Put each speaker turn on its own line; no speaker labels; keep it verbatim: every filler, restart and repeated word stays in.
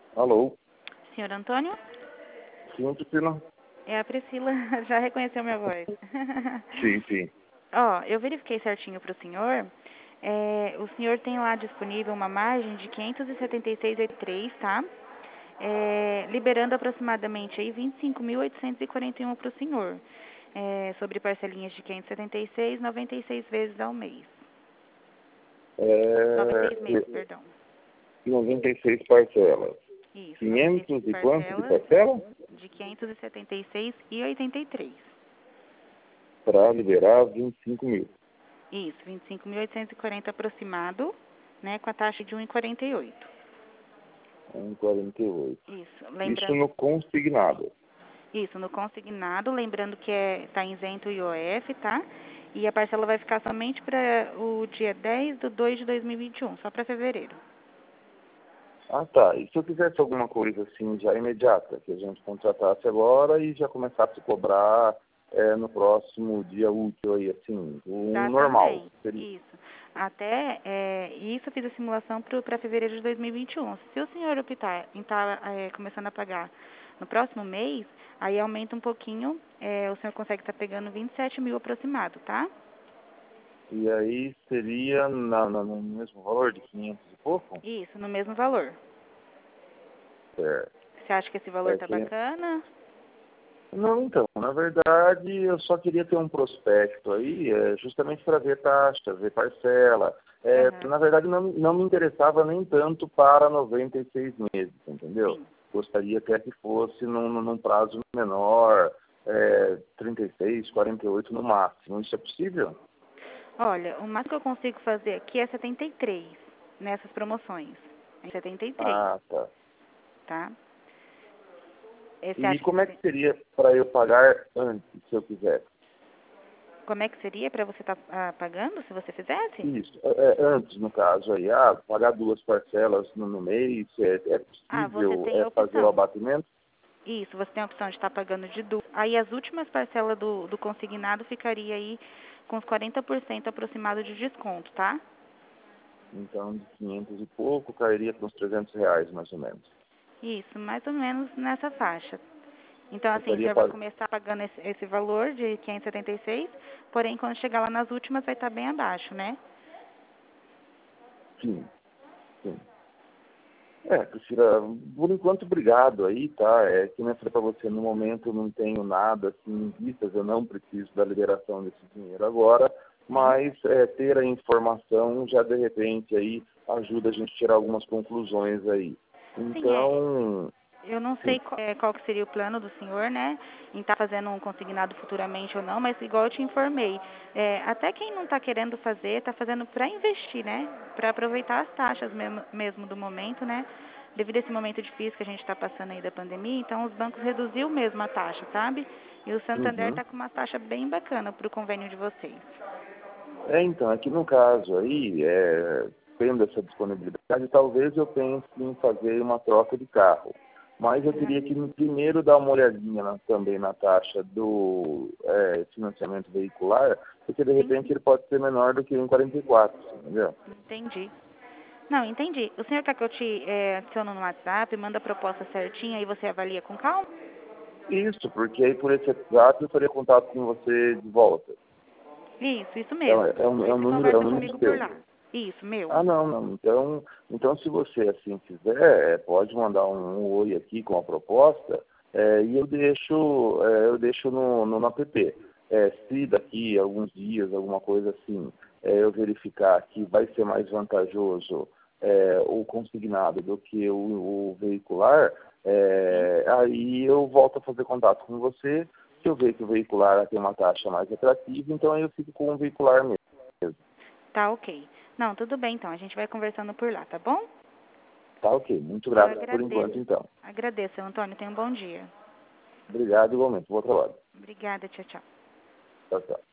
Alô?
Senhor Antônio?
Sim, Priscila?
É a Priscila, já reconheceu minha voz.
Sim, sim.
Ó, eu verifiquei certinho para o senhor. É, o senhor tem lá disponível uma margem de quinhentos e setenta e seis vírgula três, tá? É, liberando aproximadamente aí vinte e cinco mil oitocentos e quarenta e um para o senhor. É, sobre parcelinhas de quinhentos e setenta e seis, noventa e seis vezes ao mês. noventa e seis
É,
meses, perdão.
noventa e seis parcelas.
Isso, noventa e
quinhentos
seis
e quanto de
parcelas
parcela?
de quinhentos e setenta e seis e oitenta e três.
Para liberar vinte e cinco mil.
Isso, vinte e cinco mil oitocentos e quarenta aproximado, né, com a taxa de um vírgula quarenta e oito.
um vírgula quarenta e oito.
Isso,
Isso
lembrando,
no consignado.
isso, no consignado, lembrando que é, tá isento o I O F, tá? E a parcela vai ficar somente para o dia dez de dois de dois mil e vinte e um, só para fevereiro.
Ah, tá. E se eu quisesse alguma coisa assim já imediata, que a gente contratasse agora e já começasse a cobrar é, no próximo dia útil aí, assim, o
Dá
normal.
também,
Seria...
isso. Até, é, isso eu fiz a simulação para fevereiro de dois mil e vinte e um. Se o senhor optar em estar é, começando a pagar no próximo mês, aí aumenta um pouquinho, é, o senhor consegue estar pegando vinte e sete mil aproximado, tá?
E aí seria na, na- no mesmo valor de quinhentos e pouco?
Isso, no mesmo valor.
É.
Você acha que esse valor
É
tá
que...
bacana?
Não, então, na verdade, eu só queria ter um prospecto aí, é, justamente para ver taxa, ver parcela. É,
Aham,
na verdade, não, não me interessava nem tanto para noventa e seis meses, entendeu?
sim.
Gostaria até que fosse num, num prazo menor, é, trinta e seis, quarenta e oito no máximo. Isso é possível?
Olha, o máximo que eu consigo fazer aqui é setenta e três, nessas promoções. É setenta e três,
Ah, tá.
tá? Eh, Você
E
acha que
como é que seria para eu pagar antes, se eu quisesse?
como é que seria para você estar pagando se você fizesse?
Isso, é, é, antes, no caso aí, ah, pagar duas parcelas no, no mês, é, é
Ah, você
possível
tem
é,
a
fazer o
opção.
abatimento?
Isso, você tem a opção de estar pagando de duas. Aí as últimas parcelas do, do consignado ficaria aí com os quarenta por cento aproximado de desconto, tá?
Então, de quinhentos e pouco, cairia para uns trezentos reais, mais ou menos.
Isso, mais ou menos nessa faixa. Então,
Eu
assim, o
estaria
senhor vai
pagando,
começar pagando esse, esse valor de quinhentos e setenta e seis, porém, quando chegar lá nas últimas, vai estar bem abaixo, né?
sim, sim. É, Priscila, por enquanto, obrigado aí, tá? É que nem eu falei para você, no momento eu não tenho nada assim em vistas, eu não preciso da liberação desse dinheiro agora,
Sim.
mas é, ter a informação já de repente aí ajuda a gente a tirar algumas conclusões aí.
Sim, é.
Então,
Eu não
sim,
sei qual, é, qual que seria o plano do senhor, né, em estar fazendo um consignado futuramente ou não, mas igual eu te informei, é, até quem não está querendo fazer, está fazendo para investir, né, para aproveitar as taxas mesmo, mesmo do momento, né, devido a esse momento difícil que a gente está passando aí da pandemia, então os bancos reduziu mesmo a taxa, sabe? E o Santander
uhum.
está com uma taxa bem bacana para o convênio de vocês.
É, então, aqui no caso aí, é, tendo essa disponibilidade, talvez eu pense em fazer uma troca de carro. Mas eu teria que primeiro dar uma olhadinha na- também na taxa do é, financiamento veicular, porque de
Sim,
repente
sim,
ele pode ser menor do que um quarenta e quatro, entendeu?
entendi. Não, entendi. O senhor quer que eu te é, adiciono no WhatsApp, manda a proposta certinha e você avalia com calma?
Isso, porque aí por esse WhatsApp eu faria contato com você de volta.
Isso, isso
É,
mesmo.
é um, é
Aí
um
você
número, é um
conversa
número
comigo por
seu.
lá. Isso, meu.
Ah, não, não. Então, então se você assim quiser, é, pode mandar um, um oi aqui com a proposta é, e eu deixo, é, eu deixo no, no, no app. É, se daqui a alguns dias, alguma coisa assim, é, eu verificar que vai ser mais vantajoso é, o consignado do que o, o veicular,
Sim?
é, aí eu volto a fazer contato com você. Se eu ver que o veicular tem uma taxa mais atrativa, então aí eu fico com o veicular mesmo.
Tá ok. Não, tudo bem então. A gente vai conversando por lá, tá bom?
Tá ok. Muito
Eu
grato por
agradeço.
enquanto, então.
Agradeço, Antônio. Tenha um bom dia.
Obrigado igualmente. Boa trabalho.
Obrigada, tchau, tchau.
Tchau, tchau.